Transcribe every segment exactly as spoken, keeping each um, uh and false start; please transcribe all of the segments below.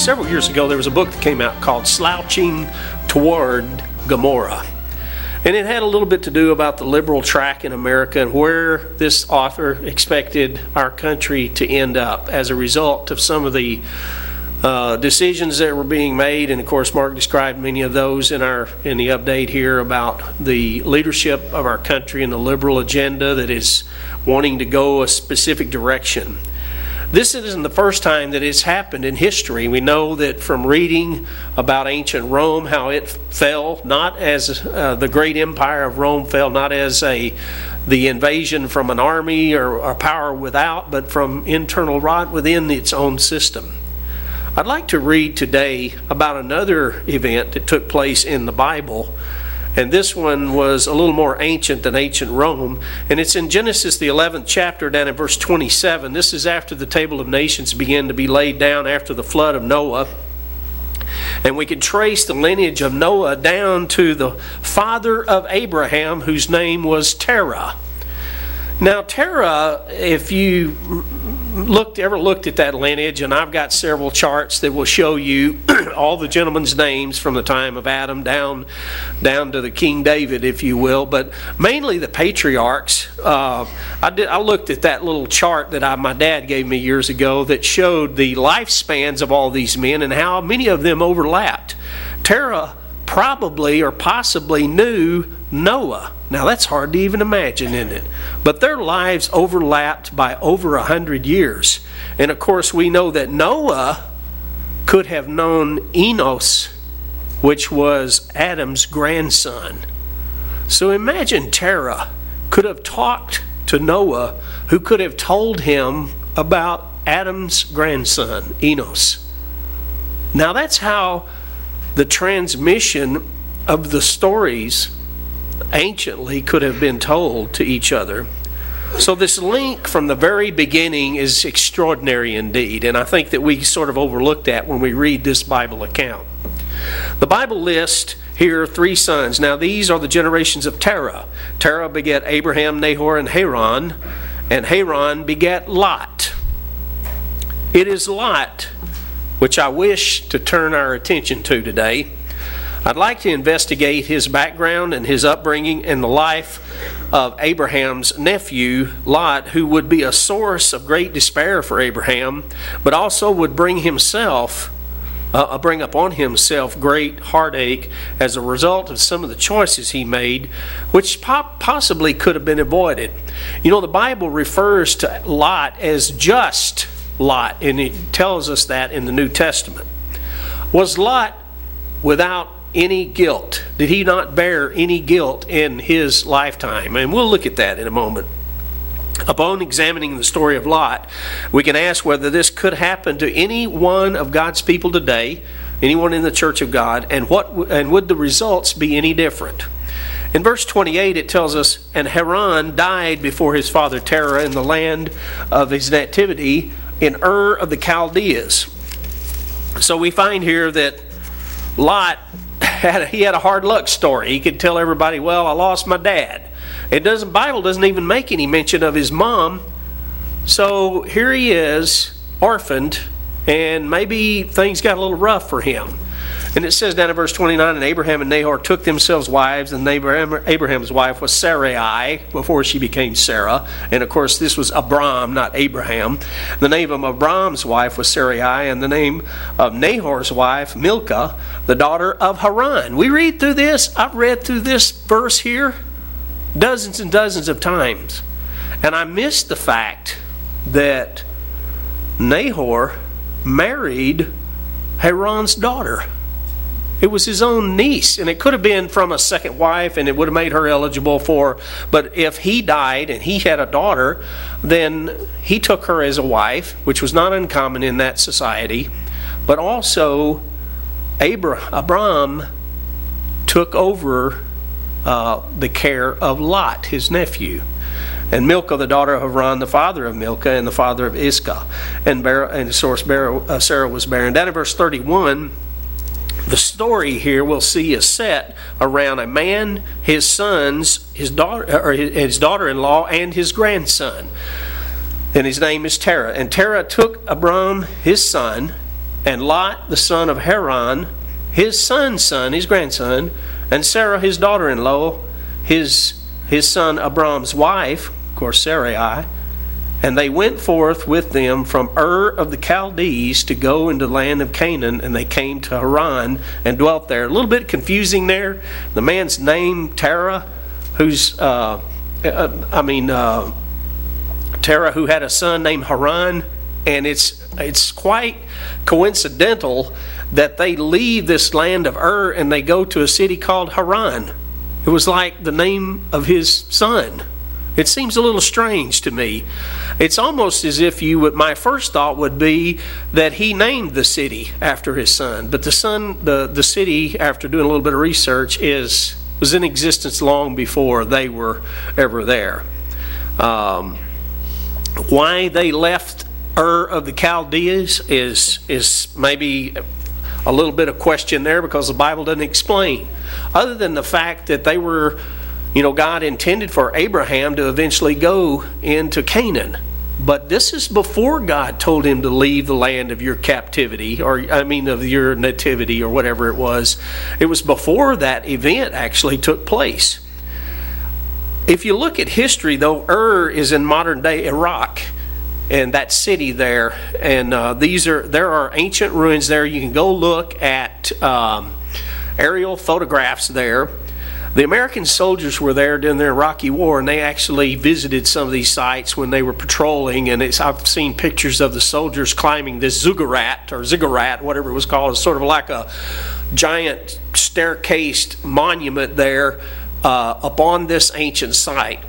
several years ago, there was a book that came out called Slouching Toward Gomorrah. And it had a little bit to do about the liberal track in America and where this author expected our country to end up as a result of some of the uh, decisions that were being made. And of course, Mark described many of those in our in the update here about the leadership of our country and the liberal agenda that is wanting to go a specific direction. This isn't the first time that it's happened in history. We know that from reading about ancient Rome, how it fell, not as uh, the great empire of Rome fell, not as a the invasion from an army or a power without, but from internal rot within its own system. I'd like to read today about another event that took place in the Bible. And this one was a little more ancient than ancient Rome. And it's in Genesis, the eleventh chapter, down in verse twenty-seven. This is after the table of nations began to be laid down after the flood of Noah. And we can trace the lineage of Noah down to the father of Abraham, whose name was Terah. Now, Terah, if you looked ever looked at that lineage, and I've got several charts that will show you all the gentlemen's names from the time of Adam down down to the King David, if you will, but mainly the patriarchs. Uh, I did. I looked at that little chart that I, my dad gave me years ago that showed the lifespans of all these men and how many of them overlapped. Terah probably or possibly knew Noah. Now that's hard to even imagine, isn't it? But their lives overlapped by over a hundred years. And of course we know that Noah could have known Enos, which was Adam's grandson. So imagine Terah could have talked to Noah, who could have told him about Adam's grandson, Enos. Now that's how the transmission of the stories anciently could have been told to each other. So this link from the very beginning is extraordinary indeed, and I think that we sort of overlook that when we read this Bible account. The Bible lists here three sons. Now these are the generations of Terah. Terah begat Abraham, Nahor, and Haran, and Haran begat Lot. It is Lot which I wish to turn our attention to today. I'd like to investigate his background and his upbringing and the life of Abraham's nephew, Lot, who would be a source of great despair for Abraham, but also would bring himself, uh, bring upon himself great heartache as a result of some of the choices he made, which po- possibly could have been avoided. You know, the Bible refers to Lot as just Lot, and it tells us that in the New Testament. Was Lot without any guilt? Did he not bear any guilt in his lifetime? And we'll look at that in a moment. Upon examining the story of Lot, we can ask whether this could happen to any one of God's people today, anyone in the Church of God, and what and would the results be any different? In verse twenty-eight, it tells us, and Haran died before his father Terah in the land of his nativity in Ur of the Chaldeans. So we find here that Lot had a, he had a hard luck story. He could tell everybody, well, I lost my dad. It doesn't Bible doesn't even make any mention of his mom. So here he is, orphaned, and maybe things got a little rough for him. And it says down in verse twenty-nine, and Abraham and Nahor took themselves wives, and Abraham, Abraham's wife was Sarai before she became Sarah. And of course this was Abram, not Abraham. The name of Abram's wife was Sarai, and the name of Nahor's wife, Milcah, the daughter of Haran. We read through this, I've read through this verse here dozens and dozens of times. And I missed the fact that Nahor married Haran's daughter. It was his own niece, and it could have been from a second wife, and it would have made her eligible for, but if he died and he had a daughter, then he took her as a wife, which was not uncommon in that society. But also, Abra- Abram took over uh, the care of Lot, his nephew. And Milcah, the daughter of Haran, the father of Milcah, and the father of Iscah. And, Bar- and of course, Bar- uh, Sarah was barren. Down in verse thirty-one, the story here we'll see is set around a man, his sons, his daughter, or his daughter-in-law, and his grandson. And his name is Terah. And Terah took Abram, his son, and Lot the son of Haran, his son's son, his grandson, and Sarah his daughter-in-law, his his son Abram's wife, of course Sarai, and they went forth with them from Ur of the Chaldees to go into the land of Canaan, and they came to Haran and dwelt there. A little bit confusing there. The man's name, Terah, who's, uh, uh, I mean, uh, Terah, who had a son named Haran, and it's it's quite coincidental that they leave this land of Ur and they go to a city called Haran. It was like the name of his son. It seems a little strange to me. It's almost as if you would, my first thought would be that he named the city after his son. But the son, the, the city, after doing a little bit of research, is was in existence long before they were ever there. Um, why they left Ur of the Chaldees is is maybe a little bit of question there, because the Bible doesn't explain. Other than the fact that they were, you know, God intended for Abraham to eventually go into Canaan. But this is before God told him to leave the land of your captivity, or I mean of your nativity, or whatever it was. It was before that event actually took place. If you look at history, though, Ur is in modern day Iraq, and that city there, and uh, these are there are ancient ruins there. You can go look at um, aerial photographs there. The American soldiers were there during the Iraqi War, and they actually visited some of these sites when they were patrolling. And it's, I've seen pictures of the soldiers climbing this ziggurat, or ziggurat, whatever it was called. It's sort of like a giant staircased monument there uh, upon this ancient site.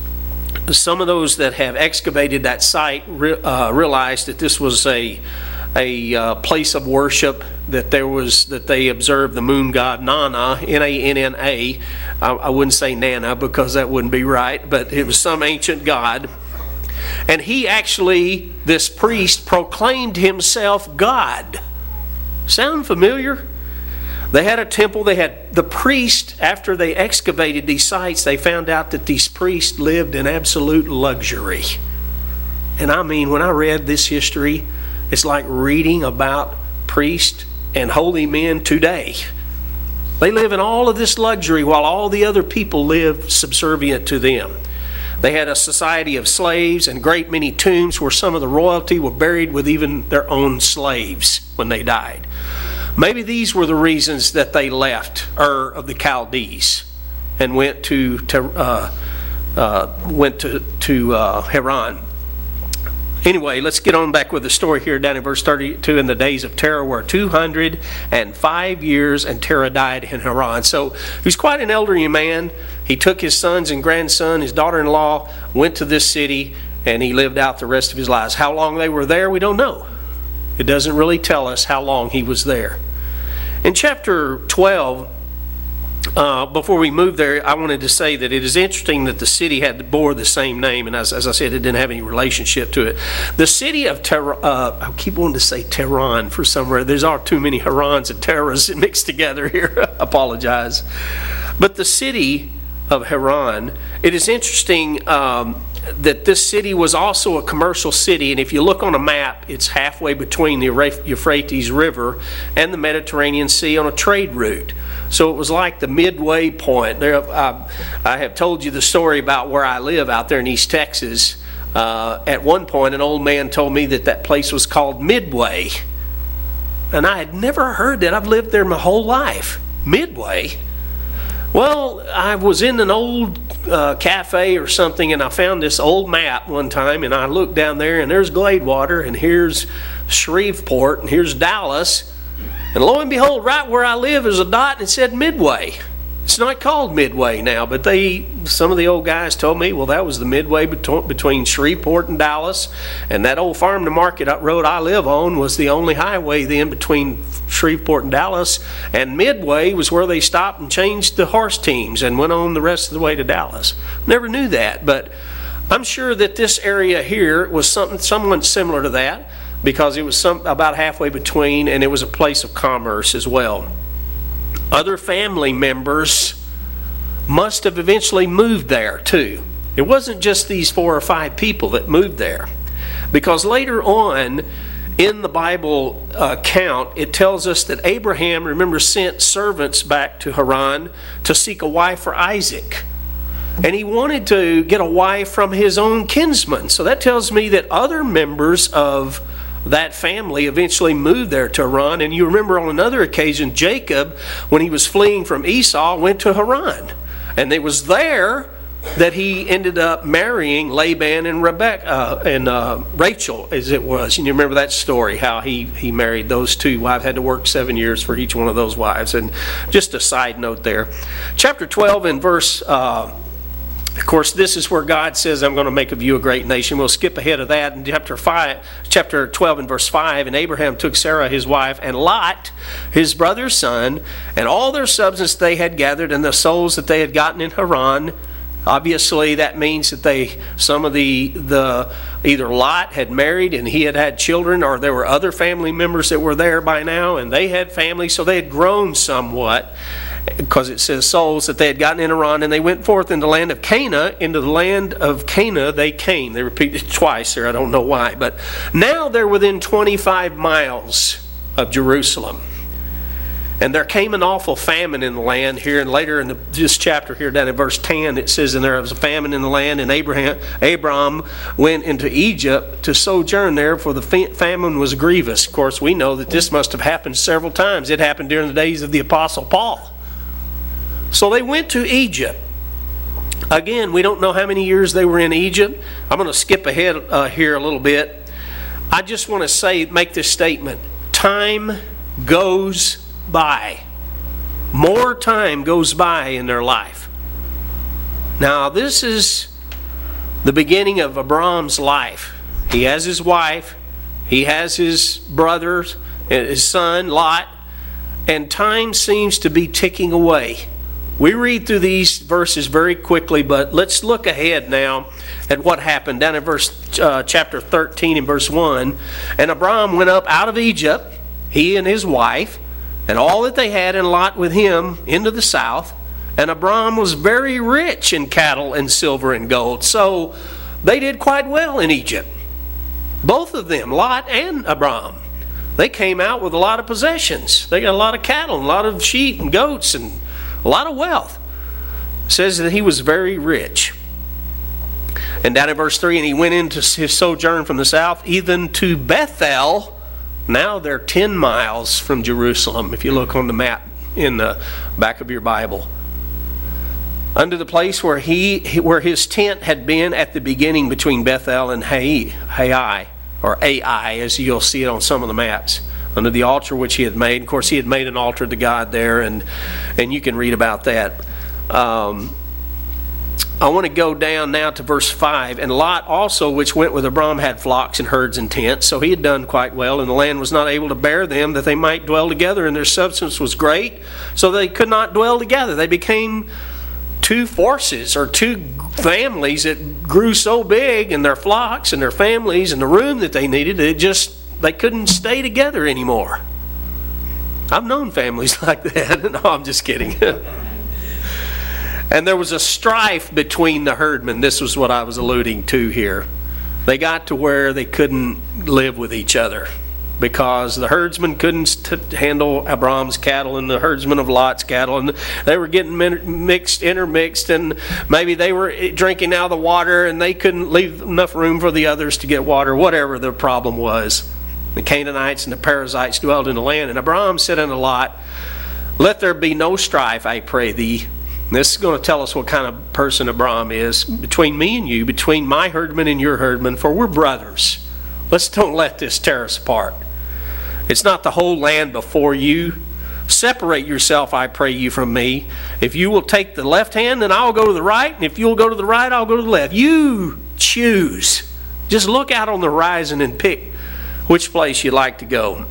Some of those that have excavated that site re- uh, realized that this was a a uh, place of worship, that there was that they observed the moon god Nana, N A N N A. I, I wouldn't say Nana because that wouldn't be right, but it was some ancient god. And he actually, this priest, proclaimed himself God. Sound familiar? They had a temple. They had the priest, after they excavated these sites, they found out that these priests lived in absolute luxury. And I mean, when I read this history, it's like reading about priests and holy men today. They live in all of this luxury while all the other people live subservient to them. They had a society of slaves and a great many tombs where some of the royalty were buried with even their own slaves when they died. Maybe these were the reasons that they left Ur of the Chaldees and went to, to uh, uh, went to to uh, Haran. Anyway, let's get on back with the story here down in verse thirty-two. In the days of Terah were two hundred five years, and Terah died in Haran. So he was quite an elderly man. He took his sons and grandson, his daughter-in-law, went to this city, and he lived out the rest of his lives. How long they were there, we don't know. It doesn't really tell us how long he was there. In chapter twelve, uh, before we move there, I wanted to say that it is interesting that the city had bore the same name, and as, as I said, it didn't have any relationship to it. The city of Tehran, uh, I keep wanting to say Tehran for some reason. There's all too many Harans and Terahs mixed together here. Apologize. But the city of Haran, it is interesting um, that this city was also a commercial city, and if you look on a map, it's halfway between the Euphrates River and the Mediterranean Sea on a trade route. So it was like the midway point. There, I, I have told you the story about where I live out there in East Texas. Uh, at one point, an old man told me that that place was called Midway, and I had never heard that. I've lived there my whole life. Midway? Well, I was in an old uh, cafe or something, and I found this old map one time, and I looked down there, and there's Gladewater, and here's Shreveport, and here's Dallas, and lo and behold, right where I live is a dot, and it said Midway. It's not called Midway now, but they, some of the old guys told me, well, that was the midway between, between Shreveport and Dallas, and that old farm to market road I live on was the only highway then between Shreveport and Dallas, and Midway was where they stopped and changed the horse teams and went on the rest of the way to Dallas. Never knew that, but I'm sure that this area here was something somewhat similar to that, because it was some about halfway between, and it was a place of commerce as well. Other family members must have eventually moved there too. It wasn't just these four or five people that moved there, because later on in the Bible account, it tells us that Abraham, remember, sent servants back to Haran to seek a wife for Isaac. And he wanted to get a wife from his own kinsman. So that tells me that other members of that family eventually moved there to Haran. And you remember on another occasion, Jacob, when he was fleeing from Esau, went to Haran. And it was there that he ended up marrying Laban and Rebecca uh, and uh, Rachel, as it was. And you remember that story, how he, he married those two wives, had to work seven years for each one of those wives. And just a side note there. Chapter twelve and verse... Uh, Of course, this is where God says, I'm going to make of you a great nation. We'll skip ahead of that in chapter five, chapter twelve and verse five. And Abraham took Sarah his wife, and Lot, his brother's son, and all their substance they had gathered, and the souls that they had gotten in Haran. Obviously, that means that they, some of the, the either Lot had married and he had had children, or there were other family members that were there by now, and they had families, so they had grown somewhat. Because it says souls that they had gotten in Haran, and they went forth in the land of Canaan. Into the land of Canaan they came. They repeated it twice there. I don't know why. But now they're within twenty-five miles of Jerusalem. And there came an awful famine in the land here. And later in the, this chapter here, down in verse ten, it says, and there was a famine in the land, and Abraham, Abram went into Egypt to sojourn there, for the famine was grievous. Of course, we know that this must have happened several times. It happened during the days of the Apostle Paul. So they went to Egypt. Again, we don't know how many years they were in Egypt. I'm going to skip ahead uh, here a little bit. I just want to say, make this statement. Time goes by. More time goes by in their life. Now, this is the beginning of Abram's life. He has his wife. He has his brothers, his son, Lot. And time seems to be ticking away. We read through these verses very quickly, but let's look ahead now at what happened down in verse uh, chapter thirteen and verse one. And Abram went up out of Egypt, he and his wife, and all that they had, and Lot with him, into the south. And Abram was very rich in cattle and silver and gold. So they did quite well in Egypt. Both of them, Lot and Abram. They came out with a lot of possessions. They got a lot of cattle, and a lot of sheep and goats, and a lot of wealth. It says that he was very rich. And down in verse three, and he went into his sojourn from the south, even to Bethel. Now they're ten miles from Jerusalem, if you look on the map in the back of your Bible. Unto the place where he where his tent had been at the beginning between Bethel and Hai, Hai, or Ai, as you'll see it on some of the maps. Under the altar which he had made. Of course, he had made an altar to God there, and and you can read about that. Um, I want to go down now to verse five. And Lot also, which went with Abram, had flocks and herds and tents. So he had done quite well, and the land was not able to bear them, that they might dwell together, and their substance was great, so they could not dwell together. They became two forces, or two families that grew so big, and their flocks and their families and the room that they needed, it just... they couldn't stay together anymore. I've known families like that. No, I'm just kidding. And there was a strife between the herdmen. This was what I was alluding to here. They got to where they couldn't live with each other because the herdsmen couldn't st- handle Abram's cattle and the herdsmen of Lot's cattle, and they were getting mixed, intermixed, and maybe they were drinking out of the water and they couldn't leave enough room for the others to get water, whatever the problem was. The Canaanites and the Perizzites dwelled in the land. And Abram said unto Lot, let there be no strife, I pray thee. And this is going to tell us what kind of person Abram is. Between me and you, between my herdman and your herdman, for we're brothers. Let's don't let this tear us apart. It's not the whole land before you. Separate yourself, I pray you, from me. If you will take the left hand, then I'll go to the right. And if you'll go to the right, I'll go to the left. You choose. Just look out on the horizon and pick which place you'd like to go.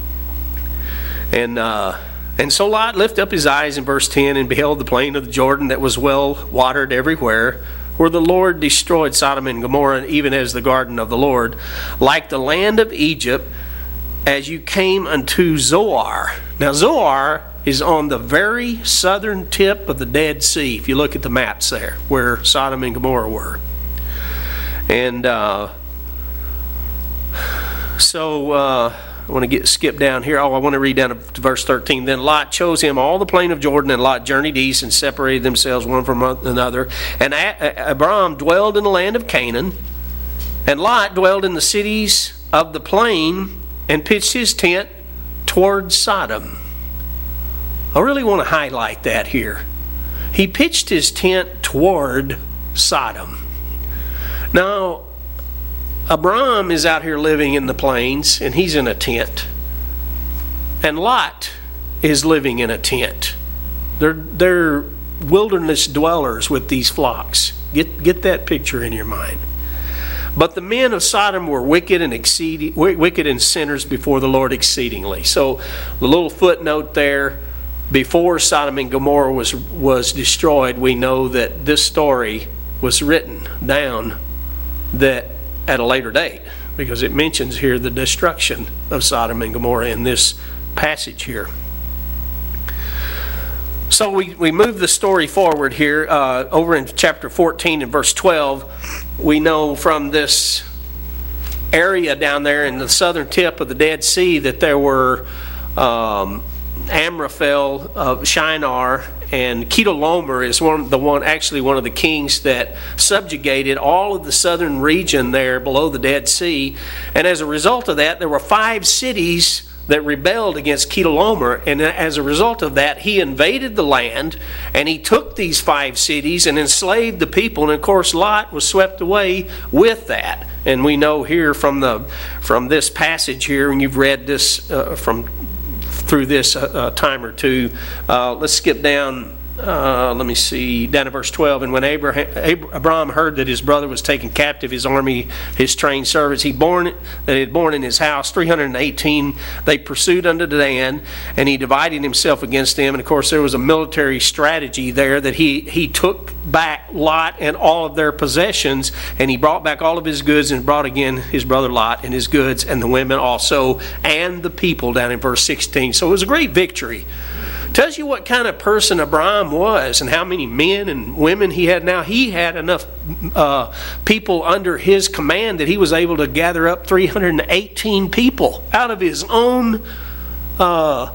And uh, and so Lot lifted up his eyes in verse ten and beheld the plain of the Jordan that was well watered everywhere, where the Lord destroyed Sodom and Gomorrah, even as the garden of the Lord, like the land of Egypt, as you came unto Zoar. Now Zoar is on the very southern tip of the Dead Sea, if you look at the maps there, where Sodom and Gomorrah were. And uh, So uh, I want to get skip down here. Oh, I want to read down to verse thirteen. Then Lot chose him all the plain of Jordan, and Lot journeyed east and separated themselves one from another. And Abram dwelled in the land of Canaan, and Lot dwelled in the cities of the plain and pitched his tent toward Sodom. I really want to highlight that here. He pitched his tent toward Sodom. Now, Abram is out here living in the plains, and he's in a tent. And Lot is living in a tent. They're, they're wilderness dwellers with these flocks. Get, get that picture in your mind. But the men of Sodom were wicked and exceeding, wicked and sinners before the Lord exceedingly. So the little footnote there, before Sodom and Gomorrah was, was destroyed, we know that this story was written down that at a later date, because it mentions here the destruction of Sodom and Gomorrah in this passage here. So we, we move the story forward here. Uh, over in chapter fourteen and verse twelve, we know from this area down there in the southern tip of the Dead Sea that there were um, Amraphel of Shinar, and Chedorlaomer is one the one actually one of the kings that subjugated all of the southern region there below the Dead Sea. And as a result of that, there were five cities that rebelled against Chedorlaomer, and as a result of that, he invaded the land, and he took these five cities and enslaved the people. And of course, Lot was swept away with that. And we know here from the from this passage here, and you've read this uh, from. through this a, a time or two. Uh, let's skip down, uh, let me see, down to verse twelve. And when Abraham, Abram heard that his brother was taken captive, his army, his trained servants, he born that he had born in his house, three hundred eighteen, they pursued unto Dan, and he divided himself against them. And of course there was a military strategy there that he, he took back Lot and all of their possessions, and he brought back all of his goods and brought again his brother Lot and his goods and the women also and the people, down in verse sixteen. So it was a great victory. Tells you what kind of person Abram was and how many men and women he had. Now he had enough uh, people under his command that he was able to gather up three hundred eighteen people out of his own uh,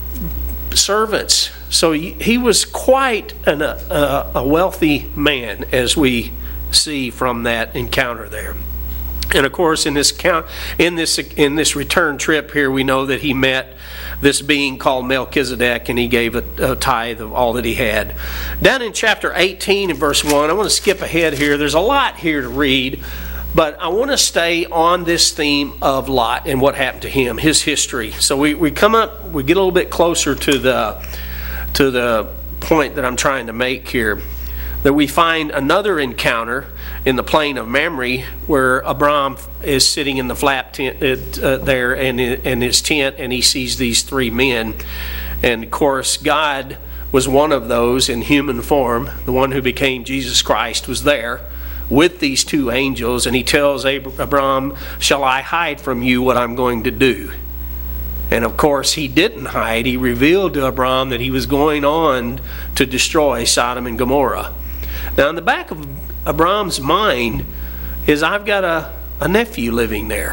servants. So he, he was quite an, uh, a wealthy man, as we see from that encounter there. And of course, in this count, in this in this return trip here, we know that he met this being called Melchizedek, and he gave a, a tithe of all that he had. Down in chapter eighteen and verse one, I want to skip ahead here. There's a lot here to read, but I want to stay on this theme of Lot and what happened to him, his history. So we, we come up, we get a little bit closer to the to the point that I'm trying to make here. That we find another encounter in the plain of Mamre, where Abram is sitting in the flap tent uh, there in, in his tent, and he sees these three men. And of course, God was one of those in human form. The one who became Jesus Christ was there with these two angels, and he tells Abram, "Shall I hide from you what I'm going to do?" And of course, he didn't hide. He revealed to Abram that he was going on to destroy Sodom and Gomorrah. Now, in the back of Abram's mind is, I've got a, a nephew living there.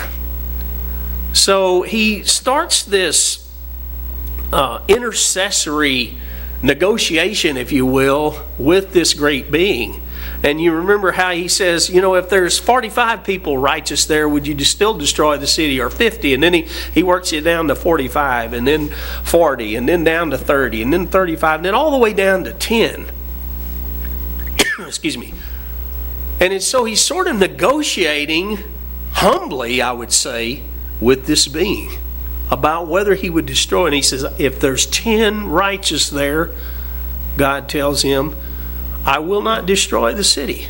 So he starts this uh, intercessory negotiation, if you will, with this great being. And you remember how he says, you know, if there's forty-five people righteous there, would you still destroy the city, or fifty? And then he, he works it down to forty-five, and then forty, and then down to thirty, and then thirty-five, and then all the way down to ten. Excuse me. And it's, so he's sort of negotiating humbly, I would say, with this being about whether he would destroy. And he says, if there's ten righteous there, God tells him, I will not destroy the city.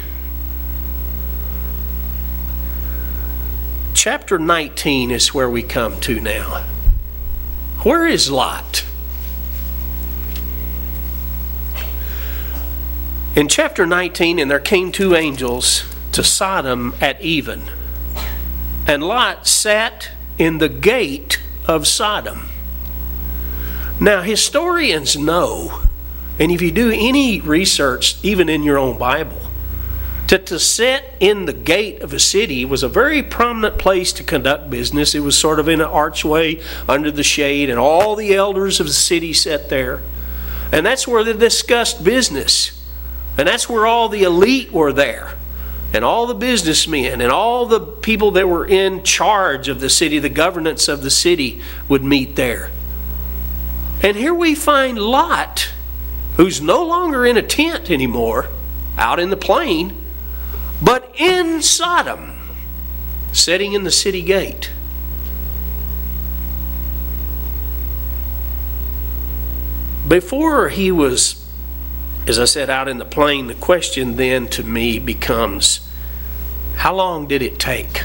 Chapter nineteen is where we come to now. Where is Lot? In chapter nineteen, and there came two angels to Sodom at even, and Lot sat in the gate of Sodom. Now, historians know, and if you do any research, even in your own Bible, To, to sit in the gate of a city was a very prominent place to conduct business. It was sort of in an archway under the shade, and all the elders of the city sat there. And that's where they discussed business. And that's where all the elite were there. And all the businessmen and all the people that were in charge of the city, the governance of the city, would meet there. And here we find Lot, who's no longer in a tent anymore, out in the plain, but in Sodom, sitting in the city gate. Before he was, as I said, out in the plain, the question then to me becomes, how long did it take?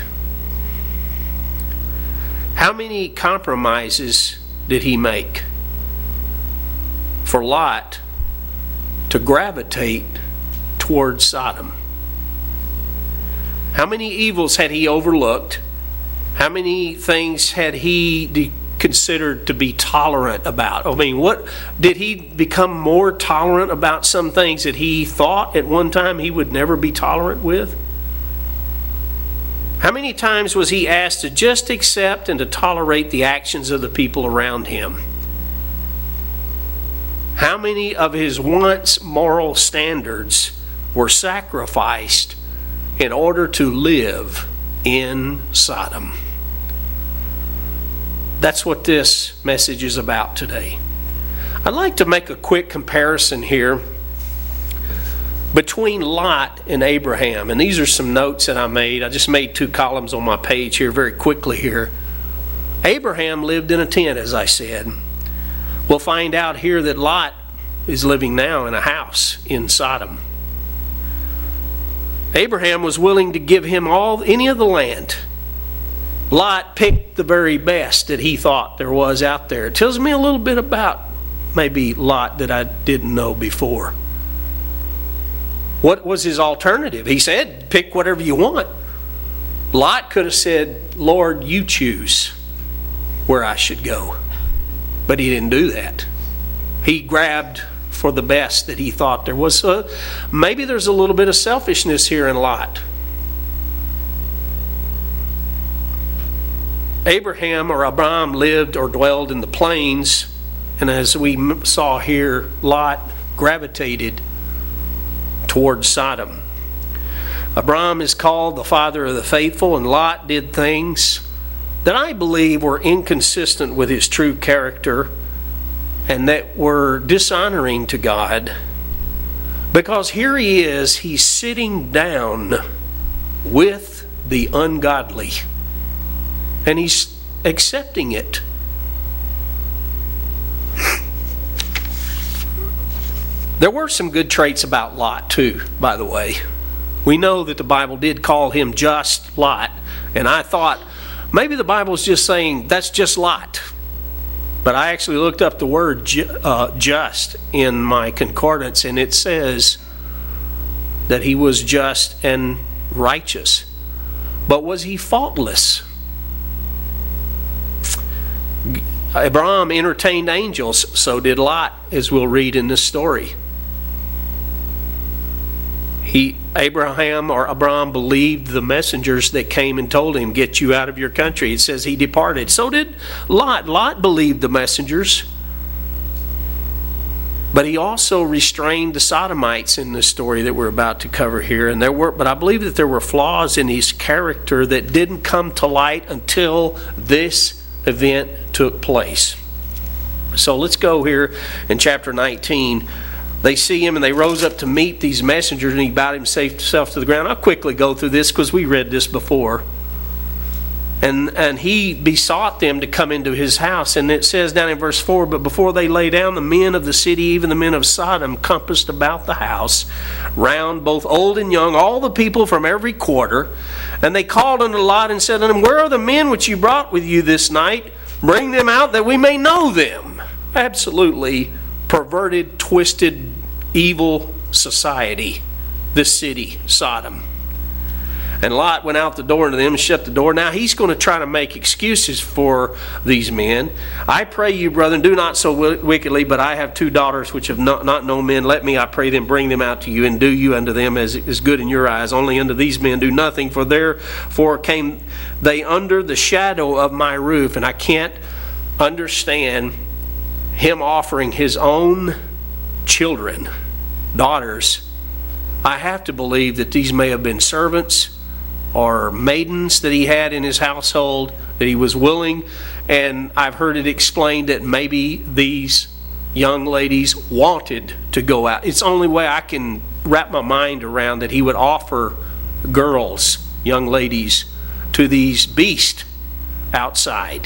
How many compromises did he make for Lot to gravitate towards Sodom? How many evils had he overlooked? How many things had he de- considered to be tolerant about? I mean, what did he become more tolerant about some things that he thought at one time he would never be tolerant with? How many times was he asked to just accept and to tolerate the actions of the people around him? How many of his once moral standards were sacrificed in order to live in Sodom? That's what this message is about today. I'd like to make a quick comparison here between Lot and Abraham. And these are some notes that I made. I just made two columns on my page here very quickly here. Abraham lived in a tent, as I said. We'll find out here that Lot is living now in a house in Sodom. Abraham was willing to give him all any of the land. Lot picked the very best that he thought there was out there. It tells me a little bit about maybe Lot that I didn't know before. What was his alternative? He said, pick whatever you want. Lot could have said, Lord, you choose where I should go. But he didn't do that. He grabbed for the best that he thought there was. A, maybe there's a little bit of selfishness here in Lot. Abraham or Abraham lived or dwelled in the plains, and as we saw here, Lot gravitated towards Sodom. Abraham is called the father of the faithful, and Lot did things that I believe were inconsistent with his true character and that were dishonoring to God, because here he is, he's sitting down with the ungodly and he's accepting it. There were some good traits about Lot too, by the way. We know that the Bible did call him just Lot, and I thought maybe the Bible's just saying that's just Lot. But I actually looked up the word ju- uh, just in my concordance, and it says that he was just and righteous. But was he faultless? Abraham entertained angels, so did Lot, as we'll read in this story. He, Abraham or Abraham believed the messengers that came and told him, get you out of your country. It says he departed. So did Lot. Lot believed the messengers. But he also restrained the Sodomites in this story that we're about to cover here. And there were, but I believe that there were flaws in his character that didn't come to light until this event took place. So let's go here in chapter nineteen. They see him and they rose up to meet these messengers, and he bowed himself to the ground. I'll quickly go through this because we read this before. And and he besought them to come into his house. And it says down in verse four, but before they lay down, the men of the city, even the men of Sodom, compassed about the house, round both old and young, all the people from every quarter. And they called unto Lot and said unto him, where are the men which you brought with you this night? Bring them out that we may know them. Absolutely perverted, twisted, evil society, this city, Sodom. And Lot went out the door to them and shut the door. Now he's going to try to make excuses for these men. I pray you, brethren, do not so wickedly, but I have two daughters which have not, not known men. Let me, I pray them, bring them out to you, and do you unto them as is good in your eyes. Only unto these men do nothing, for therefore came they under the shadow of my roof. And I can't understand him offering his own children, daughters. I have to believe that these may have been servants or maidens that he had in his household, that he was willing. And I've heard it explained that maybe these young ladies wanted to go out. It's the only way I can wrap my mind around that he would offer girls, young ladies, to these beasts outside.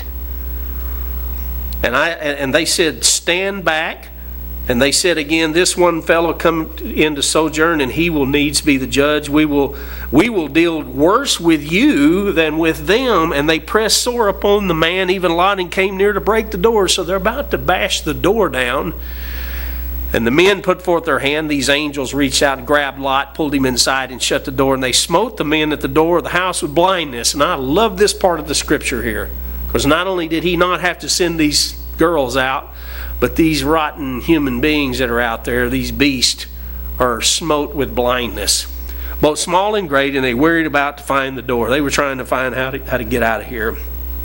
And I and they said, stand back. And they said again, this one fellow come in to sojourn, and he will needs be the judge. We will we will deal worse with you than with them. And they pressed sore upon the man, even Lot, and came near to break the door. So they're about to bash the door down. And the men put forth their hand. These angels reached out and grabbed Lot, pulled him inside, and shut the door. And they smote the men at the door of the house with blindness. And I love this part of the scripture here, because not only did he not have to send these girls out, but these rotten human beings that are out there, these beasts, are smote with blindness, both small and great, and they worried about to find the door. They were trying to find how to, how to get out of here.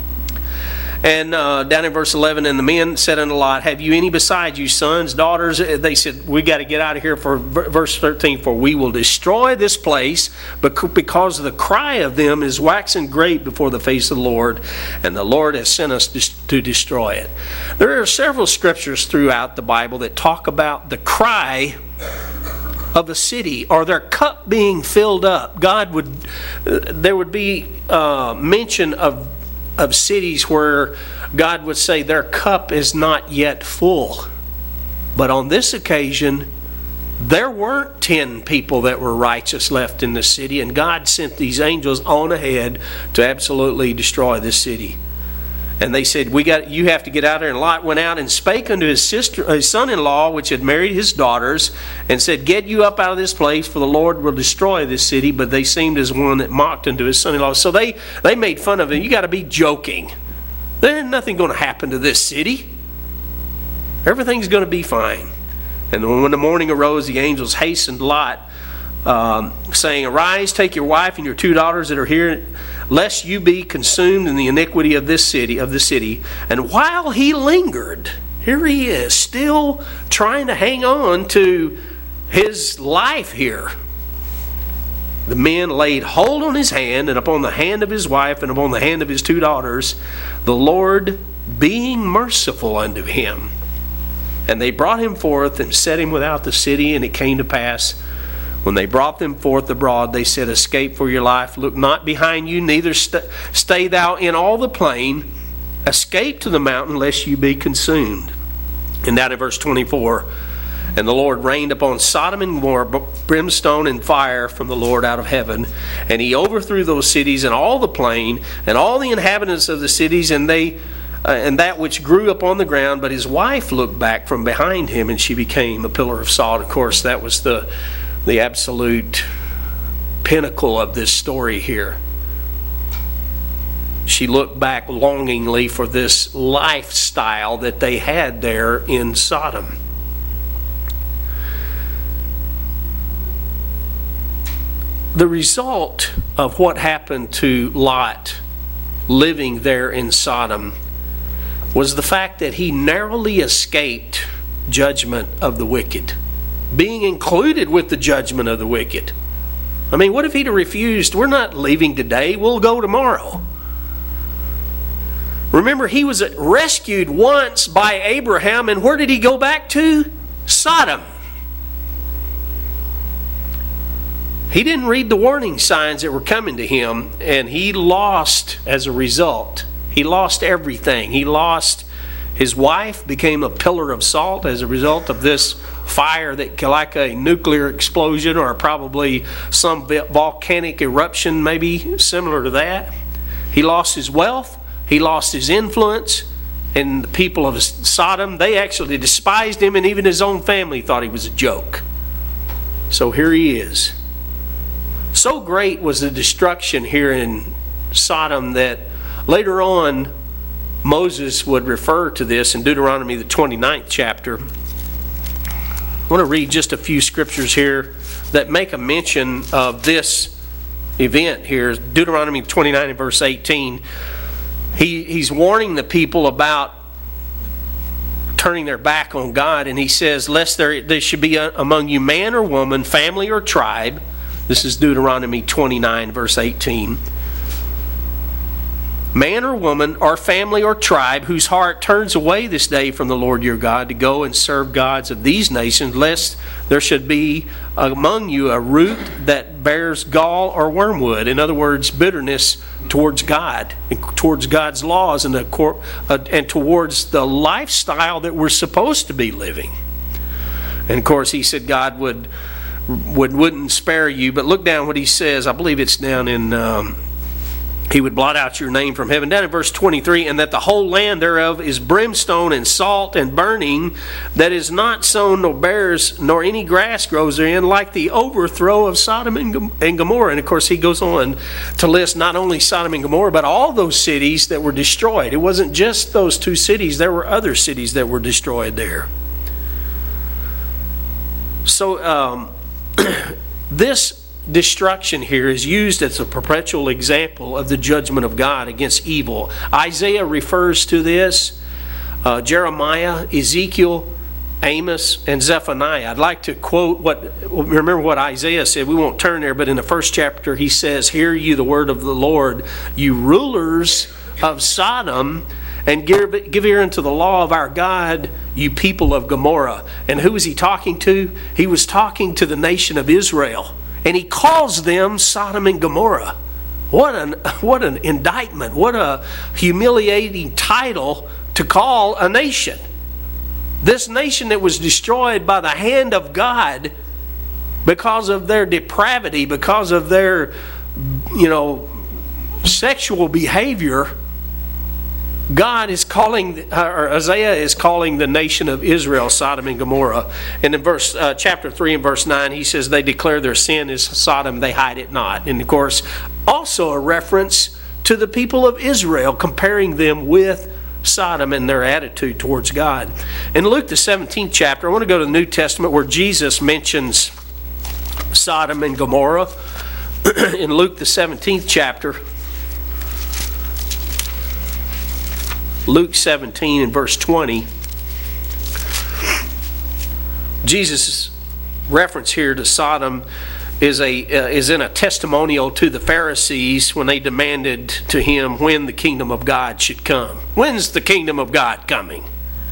And uh, down in verse eleven, and the men said unto Lot, have you any besides you, sons, daughters? They said, we got to get out of here. For verse thirteen, for we will destroy this place, because the cry of them is waxing great before the face of the Lord, and the Lord has sent us to destroy it. There are several scriptures throughout the Bible that talk about the cry of a city, or their cup being filled up. God would, there would be uh, mention of of cities where God would say their cup is not yet full. But on this occasion, there weren't ten people that were righteous left in the city, and God sent these angels on ahead to absolutely destroy this city. And they said, "We got you have to get out there." And Lot went out and spake unto his sister, his son-in-law, which had married his daughters, and said, "Get you up out of this place, for the Lord will destroy this city." But they seemed as one that mocked unto his son-in-law. So they, they made fun of him. You got to be joking. There's nothing going to happen to this city. Everything's going to be fine. And when the morning arose, the angels hastened Lot, um, saying, "Arise, take your wife and your two daughters that are here, lest you be consumed in the iniquity of this city, of the city." And while he lingered, here he is, still trying to hang on to his life here. The men laid hold on his hand, and upon the hand of his wife, and upon the hand of his two daughters, the Lord being merciful unto him. And they brought him forth and set him without the city. And it came to pass, when they brought them forth abroad, they said, "Escape for your life. Look not behind you, neither st- stay thou in all the plain. Escape to the mountain, lest you be consumed." And down in verse twenty-four, and the Lord rained upon Sodom and Gomorrah brimstone and fire from the Lord out of heaven. And he overthrew those cities and all the plain, and all the inhabitants of the cities, and they uh, and that which grew up on the ground. But his wife looked back from behind him, and she became a pillar of salt. Of course, that was the the absolute pinnacle of this story here. She looked back longingly for this lifestyle that they had there in Sodom. The result of what happened to Lot living there in Sodom was the fact that he narrowly escaped judgment of the wicked, being included with the judgment of the wicked. I mean, what if he'd have refused? "We're not leaving today, we'll go tomorrow." Remember, he was rescued once by Abraham, and where did he go back to? Sodom. He didn't read the warning signs that were coming to him, and he lost as a result. He lost everything. He lost his wife, became a pillar of salt as a result of this fire that, like a nuclear explosion or probably some volcanic eruption, maybe similar to that. He lost his wealth. He lost his influence. And the people of Sodom, they actually despised him, and even his own family thought he was a joke. So here he is, So great was the destruction here in Sodom that later on Moses would refer to this in Deuteronomy the twenty-ninth chapter. I want to read just a few scriptures here that make a mention of this event here. Deuteronomy twenty-nine and verse eighteen. He, he's warning the people about turning their back on God, and he says, lest there, there should be a, among you man or woman, family or tribe. This is Deuteronomy twenty-nine, verse eighteen. Man or woman, or family or tribe, whose heart turns away this day from the Lord your God to go and serve gods of these nations, lest there should be among you a root that bears gall or wormwood. In other words, bitterness towards God, and towards God's laws, and, the, uh, and towards the lifestyle that we're supposed to be living. And of course, he said God would, would, wouldn't spare you. But look down what he says. I believe it's down in... Um, He would blot out your name from heaven. Down in verse twenty-three, and that the whole land thereof is brimstone and salt and burning, that is not sown nor bears, nor any grass grows therein, like the overthrow of Sodom and Gomorrah. And of course, he goes on to list not only Sodom and Gomorrah, but all those cities that were destroyed. It wasn't just those two cities. There were other cities that were destroyed there. So, um, this destruction here is used as a perpetual example of the judgment of God against evil. Isaiah refers to this. Uh, Jeremiah, Ezekiel, Amos, and Zephaniah. I'd like to quote what, remember what Isaiah said. We won't turn there, but in the first chapter he says, hear you the word of the Lord, you rulers of Sodom, and give, give ear unto the law of our God, you people of Gomorrah. And who was he talking to? He was talking to the nation of Israel. And he calls them Sodom and Gomorrah. What an, what an indictment. What a humiliating title to call a nation. This nation that was destroyed by the hand of God because of their depravity, because of their, you know, sexual behavior. God is calling, or Isaiah is calling the nation of Israel Sodom and Gomorrah. And in verse uh, chapter three and verse nine, he says, they declare their sin is Sodom, they hide it not. And of course, also a reference to the people of Israel, comparing them with Sodom and their attitude towards God. In Luke the seventeenth chapter, I want to go to the New Testament where Jesus mentions Sodom and Gomorrah. In Luke the seventeenth chapter, Luke seventeen and verse twenty, Jesus' reference here to Sodom is a uh, is in a testimonial to the Pharisees when they demanded to him when the kingdom of God should come. When's the kingdom of God coming?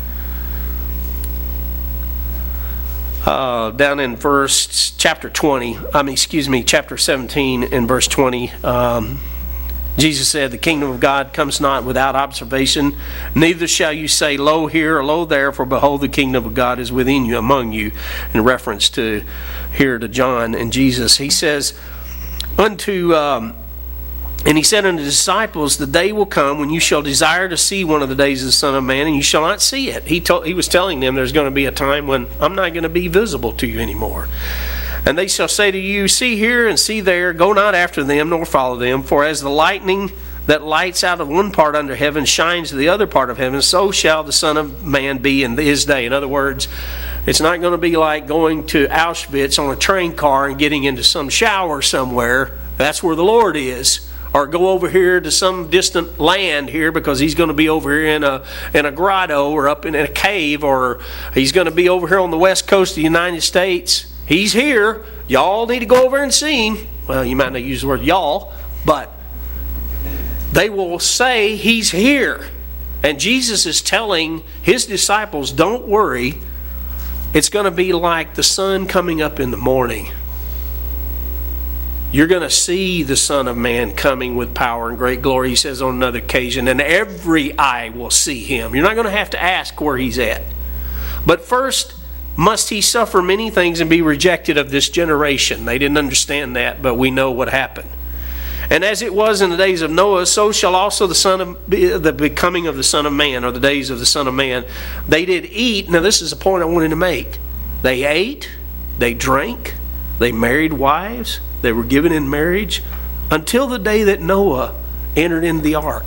Uh, down in verse chapter twenty, I mean, excuse me, chapter seventeen and verse twenty. Um, Jesus said, the kingdom of God comes not without observation, neither shall you say, lo here or lo there, for behold, the kingdom of God is within you, among you. In reference to here to John and Jesus. He says, unto, um, and he said unto the disciples, the day will come when you shall desire to see one of the days of the Son of Man, and you shall not see it. He told, he was telling them there's going to be a time when I'm not going to be visible to you anymore. And they shall say to you, see here and see there, go not after them, nor follow them. For as the lightning that lights out of one part under heaven shines to the other part of heaven, so shall the Son of Man be in his day. In other words, it's not going to be like going to Auschwitz on a train car and getting into some shower somewhere. That's where the Lord is. Or go over here to some distant land here, because he's going to be over here in a in a grotto or up in a cave, or he's going to be over here on the west coast of the United States. He's here. Y'all need to go over and see him. Well, you might not use the word y'all, but they will say he's here. And Jesus is telling his disciples, don't worry. It's going to be like the sun coming up in the morning. You're going to see the Son of Man coming with power and great glory, he says on another occasion, and every eye will see him. You're not going to have to ask where he's at. But first, must he suffer many things and be rejected of this generation? They didn't understand that, but we know what happened. And as it was in the days of Noah, so shall also the son of the becoming of the Son of Man, or the days of the Son of Man. They did eat. Now this is a point I wanted to make. They ate, they drank, they married wives, They were given in marriage until the day that Noah entered in the ark.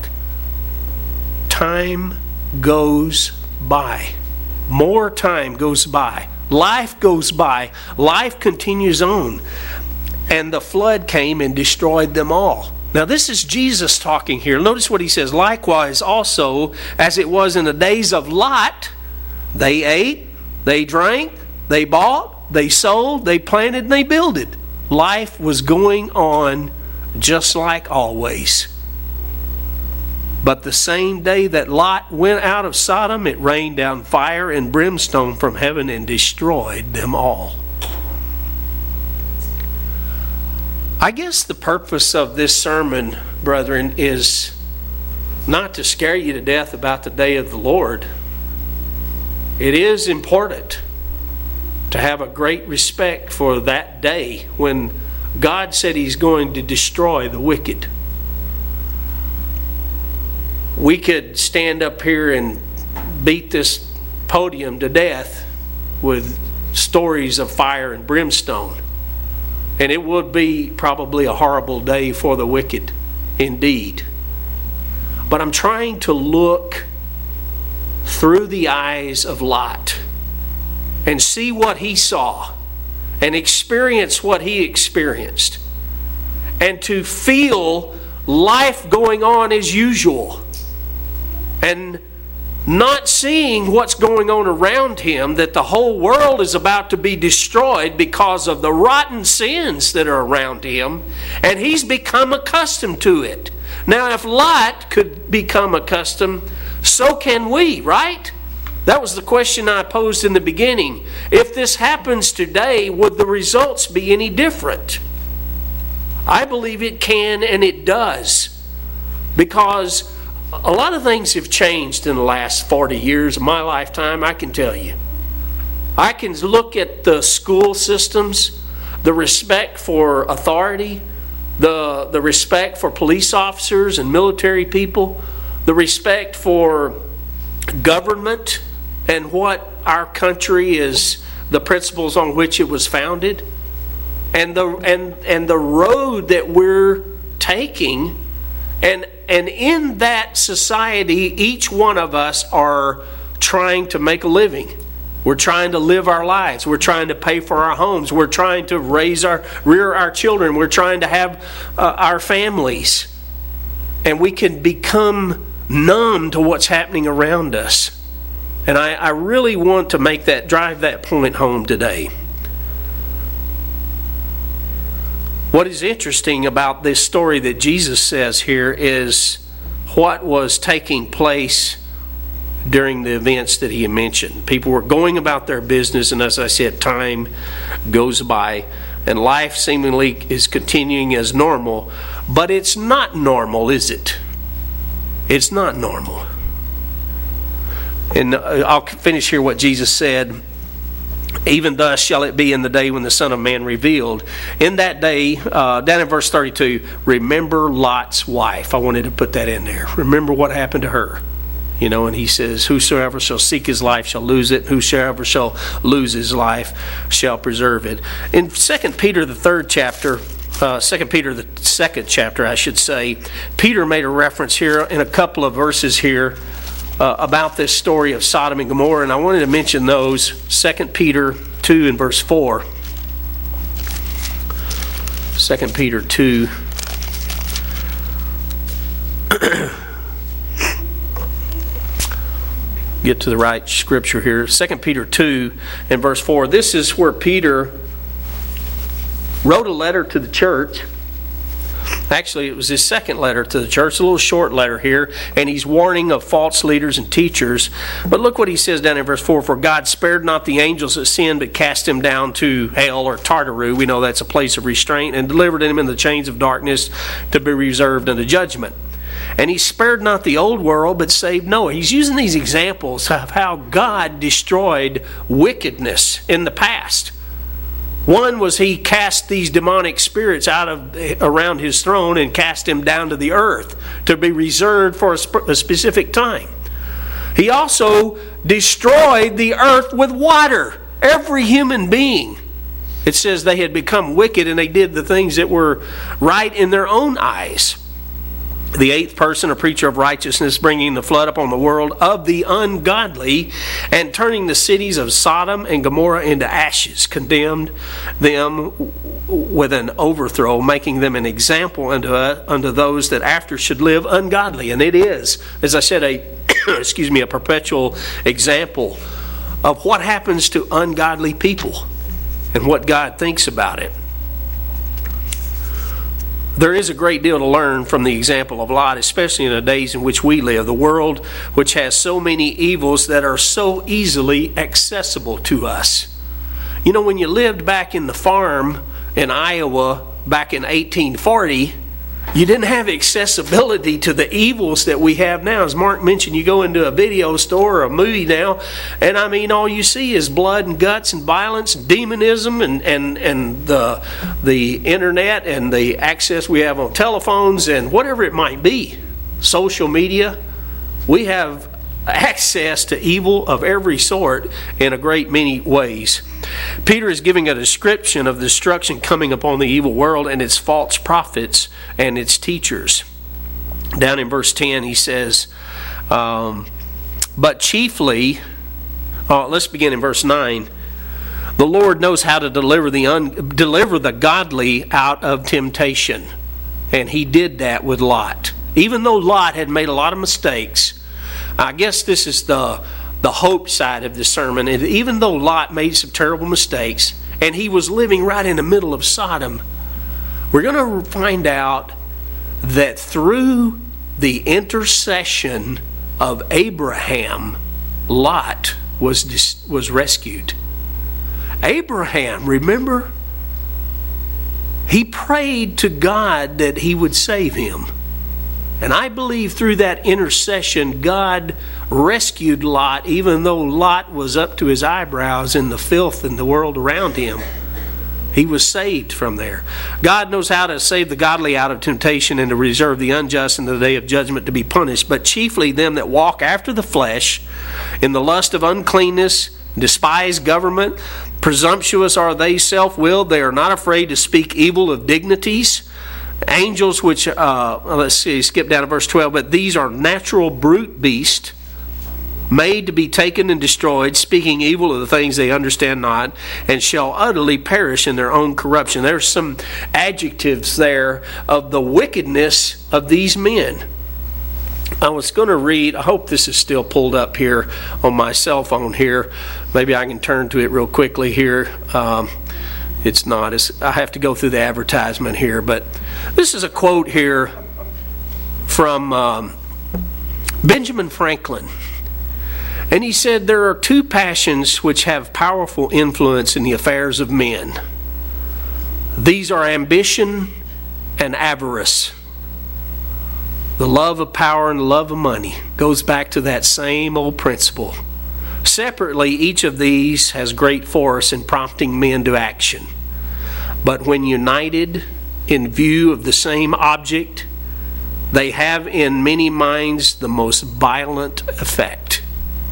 Time goes by. More time goes by. Life goes by. Life continues on. And the flood came and destroyed them all. Now this is Jesus talking here. Notice what he says. Likewise also, as it was in the days of Lot, they ate, they drank, they bought, they sold, they planted, and they builded. Life was going on just like always. But the same day that Lot went out of Sodom, it rained down fire and brimstone from heaven and destroyed them all. I guess the purpose of this sermon, brethren, is not to scare you to death about the day of the Lord. It is important to have a great respect for that day when God said He's going to destroy the wicked. We could stand up here and beat this podium to death with stories of fire and brimstone. And it would be probably a horrible day for the wicked, indeed. But I'm trying to look through the eyes of Lot and see what he saw and experience what he experienced, and to feel life going on as usual and not seeing what's going on around him, that the whole world is about to be destroyed because of the rotten sins that are around him, and he's become accustomed to it. Now, if Lot could become accustomed, so can we, right? That was the question I posed in the beginning. If this happens today, would the results be any different? I believe it can, and it does, because a lot of things have changed in the last forty years of my lifetime, I can tell you. I can look at the school systems, the respect for authority, the, the respect for police officers and military people, the respect for government and what our country is, the principles on which it was founded, and the and and the road that we're taking. And and in that society, each one of us are trying to make a living. We're trying to live our lives. We're trying to pay for our homes. We're trying to raise our, rear our children. We're trying to have uh, our families. And we can become numb to what's happening around us. And I, I really want to make that, drive that point home today. What is interesting about this story that Jesus says here is what was taking place during the events that he mentioned. People were going about their business, and as I said, time goes by, and life seemingly is continuing as normal. But it's not normal, is it? It's not normal. And I'll finish here what Jesus said. Even thus shall it be in the day when the Son of Man revealed. In that day, uh, down in verse thirty-two, remember Lot's wife. I wanted to put that in there. Remember what happened to her. You know, and he says, whosoever shall seek his life shall lose it. Whosoever shall lose his life shall preserve it. In Second Peter, the third chapter, uh, Second Peter, the second chapter, I should say, Peter made a reference here in a couple of verses here Uh, about this story of Sodom and Gomorrah, and I wanted to mention those. Second Peter two and verse four. Second Peter two. Get to the right scripture here. Second Peter two and verse four. This is where Peter wrote a letter to the church. Actually, it was his second letter to the church, a little short letter here, and he's warning of false leaders and teachers. But look what he says down in verse four, for God spared not the angels that sinned, but cast them down to hell or Tartarus. We know that's a place of restraint, and delivered them in the chains of darkness to be reserved unto judgment. And he spared not the old world, but saved Noah. He's using these examples of how God destroyed wickedness in the past. One was he cast these demonic spirits out of around his throne and cast them down to the earth to be reserved for a, sp- a specific time. He also destroyed the earth with water. Every human being It says they had become wicked and they did the things that were right in their own eyes. The eighth person, a preacher of righteousness, bringing the flood upon the world of the ungodly and turning the cities of Sodom and Gomorrah into ashes, condemned them with an overthrow, making them an example unto, uh, unto those that after should live ungodly. And it is, as I said, a excuse me, a perpetual example of what happens to ungodly people and what God thinks about it. There is a great deal to learn from the example of Lot, especially in the days in which we live. The world which has so many evils that are so easily accessible to us. You know, when you lived back in the farm in Iowa back in eighteen forty, you didn't have accessibility to the evils that we have now. As Mark mentioned, you go into a video store or a movie now, and I mean, all you see is blood and guts and violence, demonism, and, and, and the, the internet and the access we have on telephones and whatever it might be. Social media. We have access to evil of every sort in a great many ways. Peter is giving a description of the destruction coming upon the evil world and its false prophets and its teachers. Down in verse ten he says, um, but chiefly, oh, let's begin in verse nine. The Lord knows how to deliver the un, deliver the godly out of temptation. And he did that with Lot. Even though Lot had made a lot of mistakes, I guess this is the the hope side of the sermon. And even though Lot made some terrible mistakes, and he was living right in the middle of Sodom, we're going to find out that through the intercession of Abraham, Lot was was rescued. Abraham, remember? He prayed to God that he would save him. And I believe through that intercession, God rescued Lot, even though Lot was up to his eyebrows in the filth in the world around him. He was saved from there. God knows how to save the godly out of temptation and to reserve the unjust in the day of judgment to be punished, but chiefly them that walk after the flesh in the lust of uncleanness, despise government, presumptuous are they, self-willed, they are not afraid to speak evil of dignities. Angels which, uh, let's see, skip down to verse twelve, but these are natural brute beasts, made to be taken and destroyed, speaking evil of the things they understand not, and shall utterly perish in their own corruption. There's some adjectives there of the wickedness of these men. I was going to read, I hope this is still pulled up here on my cell phone here. Maybe I can turn to it real quickly here. Um, It's not. It's, I have to go through the advertisement here. But this is a quote here from um, Benjamin Franklin. And he said, there are two passions which have powerful influence in the affairs of men. These are ambition and avarice. The love of power and the love of money goes back to that same old principle. Separately, each of these has great force in prompting men to action. But when united in view of the same object, they have in many minds the most violent effect.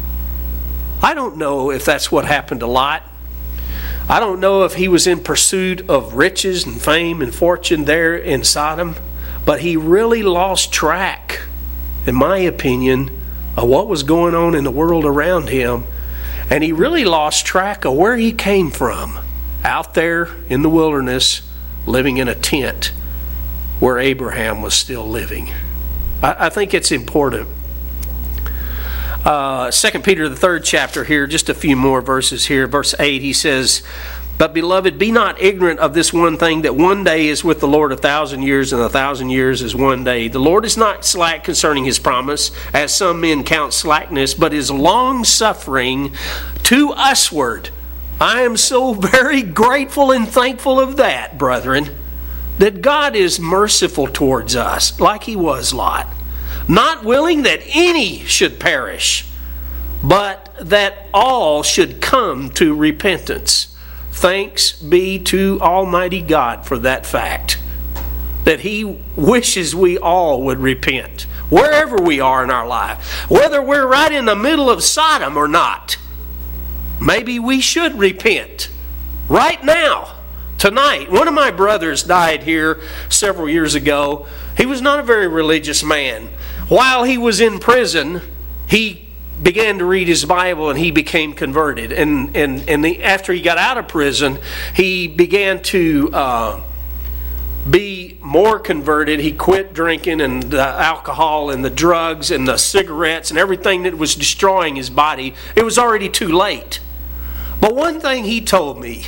I don't know if that's what happened to Lot. I don't know if he was in pursuit of riches and fame and fortune there in Sodom, but he really lost track, in my opinion, of what was going on in the world around him, and he really lost track of where he came from, out there in the wilderness, living in a tent where Abraham was still living. I, I think it's important. Uh, Second Peter, the third chapter here, just a few more verses here. Verse eight, he says, but beloved, be not ignorant of this one thing, that one day is with the Lord a thousand years, and a thousand years is one day. The Lord is not slack concerning his promise, as some men count slackness, but is long-suffering to usward. I am so very grateful and thankful of that, brethren, that God is merciful towards us, like he was Lot. Not willing that any should perish, but that all should come to repentance. Thanks be to Almighty God for that fact, that he wishes we all would repent, wherever we are in our life, whether we're right in the middle of Sodom or not. Maybe we should repent right now tonight. One of my brothers died here several years ago. He was not a very religious man. While he was in prison, he began to read his Bible and he became converted. And and and the, after he got out of prison, he began to uh, be more converted. He quit drinking and the alcohol and the drugs and the cigarettes and everything that was destroying his body. It was already too late. But one thing he told me,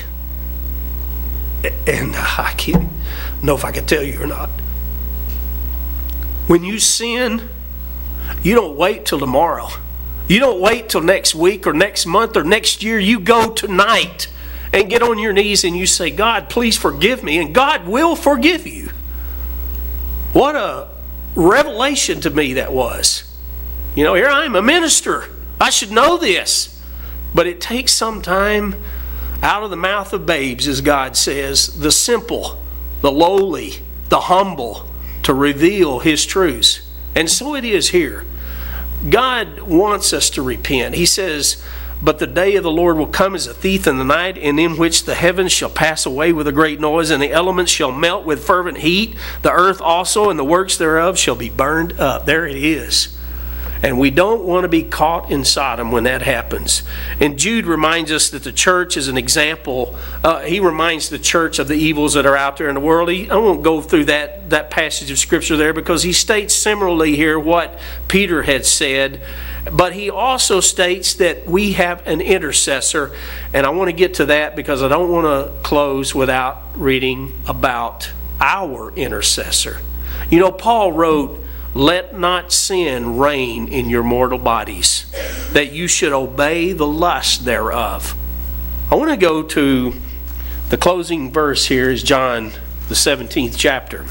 and I can't know if I can tell you or not. When you sin, you don't wait till tomorrow. You don't wait till next week or next month or next year. You go tonight and get on your knees and you say, God, please forgive me. And God will forgive you. What a revelation to me that was. You know, here I am, a minister. I should know this. But it takes some time out of the mouth of babes, as God says, the simple, the lowly, the humble, to reveal His truths. And so it is here. God wants us to repent. He says, but the day of the Lord will come as a thief in the night, and in which the heavens shall pass away with a great noise, and the elements shall melt with fervent heat. The earth also and the works thereof shall be burned up. There it is. And we don't want to be caught in Sodom when that happens. And Jude reminds us that the church is an example. Uh, he reminds the church of the evils that are out there in the world. He, I won't go through that, that passage of Scripture there because he states similarly here what Peter had said. But he also states that we have an intercessor. And I want to get to that because I don't want to close without reading about our intercessor. You know, Paul wrote, let not sin reign in your mortal bodies, that you should obey the lust thereof. I want to go to the closing verse here is John, the seventeenth chapter.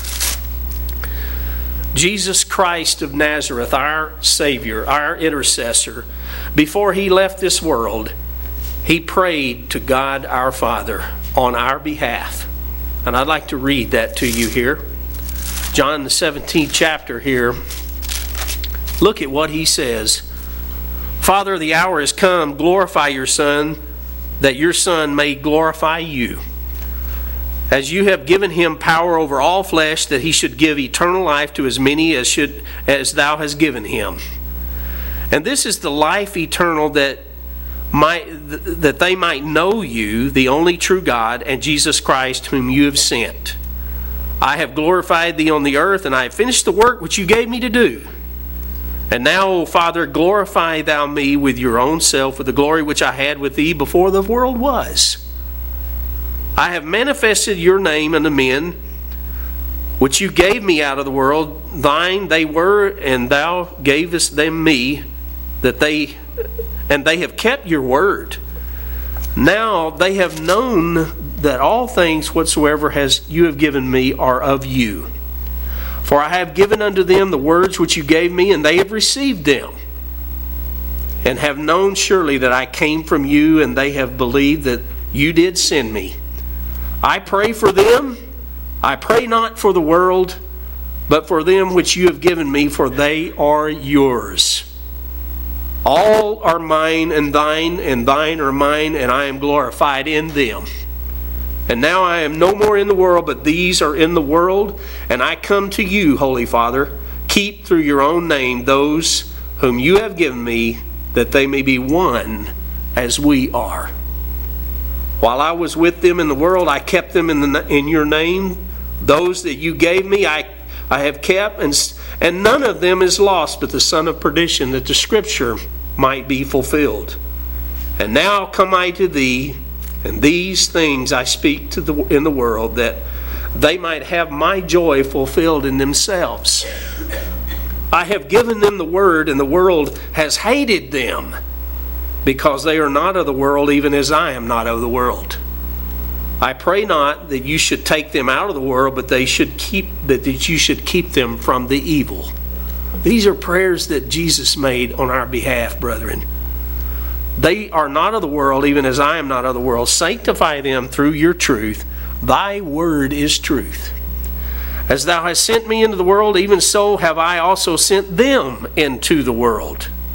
Jesus Christ of Nazareth, our Savior, our intercessor, before He left this world, He prayed to God our Father on our behalf. And I'd like to read that to you here. John, the seventeenth chapter here. Look at what He says. Father, the hour has come. Glorify your Son, that your Son may glorify you. As you have given Him power over all flesh, that He should give eternal life to as many as should as thou hast given Him. And this is the life eternal, that might that they might know you, the only true God, and Jesus Christ, whom you have sent. I have glorified thee on the earth, and I have finished the work which you gave me to do. And now, O Father, glorify thou me with your own self, with the glory which I had with thee before the world was. I have manifested your name unto men, which you gave me out of the world. Thine they were, and thou gavest them me, that they and they have kept your word. Now they have known that all things whatsoever has you have given me are of you. For I have given unto them the words which you gave me, and they have received them, and have known surely that I came from you, and they have believed that you did send me. I pray for them. I pray not for the world, but for them which you have given me, for they are yours. All are mine and thine, and thine are mine, and I am glorified in them. And now I am no more in the world, but these are in the world, and I come to you, Holy Father. Keep through your own name those whom you have given me, that they may be one as we are. While I was with them in the world, I kept them in the in your name. Those that you gave me, I, I have kept, and, and none of them is lost, but the son of perdition, that the Scripture might be fulfilled. And now come I to thee, and these things I speak to the in the world, that they might have my joy fulfilled in themselves. I have given them the word, and the world has hated them, because they are not of the world, even as I am not of the world. I pray not that you should take them out of the world, but they should keep that, that you should keep them from the evil. These are prayers that Jesus made on our behalf, brethren. They are not of the world, even as I am not of the world. Sanctify them through your truth. Thy word is truth. As thou hast sent me into the world, even so have I also sent them into the world.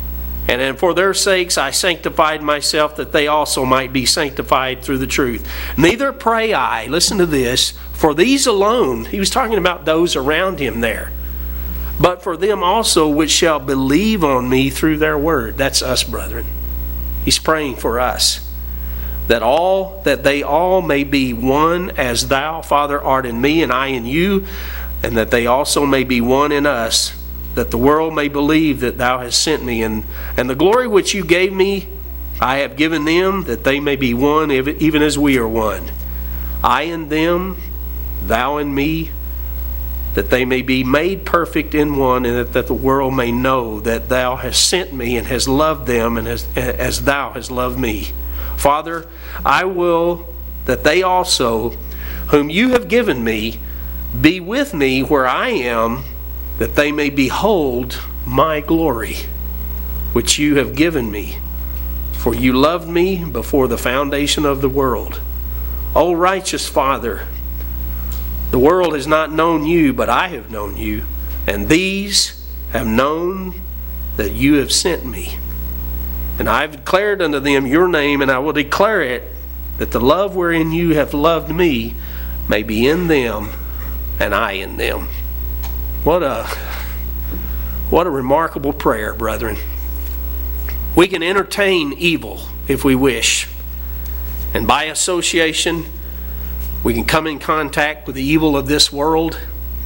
And then for their sakes I sanctified myself, that they also might be sanctified through the truth. Neither pray I," listen to this, "for these alone," he was talking about those around him there, "but for them also which shall believe on me through their word." That's us, brethren. He's praying for us. That all, that they all may be one, as thou, Father, art in me and I in you, and that they also may be one in us, that the world may believe that thou hast sent me. And, and the glory which you gave me, I have given them, that they may be one, even as we are one. I in them, thou in me, that they may be made perfect in one, and that, that the world may know that thou hast sent me and hast loved them, and as, as thou hast loved me. Father, I will that they also, whom you have given me, be with me where I am, that they may behold my glory, which you have given me. For you loved me before the foundation of the world. O righteous Father, the world has not known you, but I have known you, and these have known that you have sent me. And I have declared unto them your name, and I will declare it, that the love wherein you have loved me may be in them, and I in them. What a, what a remarkable prayer, brethren. We can entertain evil if we wish. And by association, we can come in contact with the evil of this world.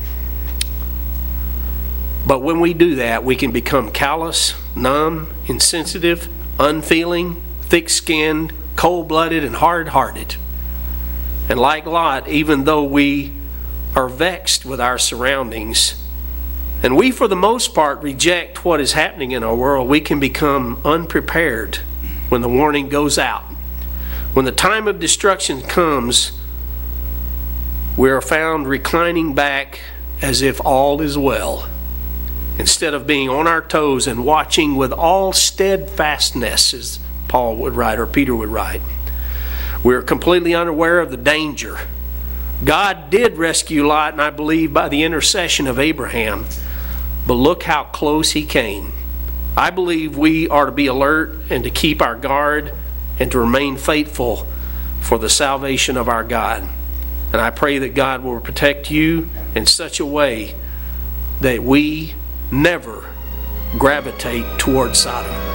But when we do that, we can become callous, numb, insensitive, unfeeling, thick-skinned, cold-blooded, and hard-hearted. And like Lot, even though we are vexed with our surroundings, and we for the most part reject what is happening in our world, we can become unprepared when the warning goes out. When the time of destruction comes, we are found reclining back as if all is well, instead of being on our toes and watching with all steadfastness, as Paul would write or Peter would write. We are completely unaware of the danger. God did rescue Lot, and I believe by the intercession of Abraham, but look how close he came. I believe we are to be alert and to keep our guard and to remain faithful for the salvation of our God. And I pray that God will protect you in such a way that we never gravitate toward Sodom.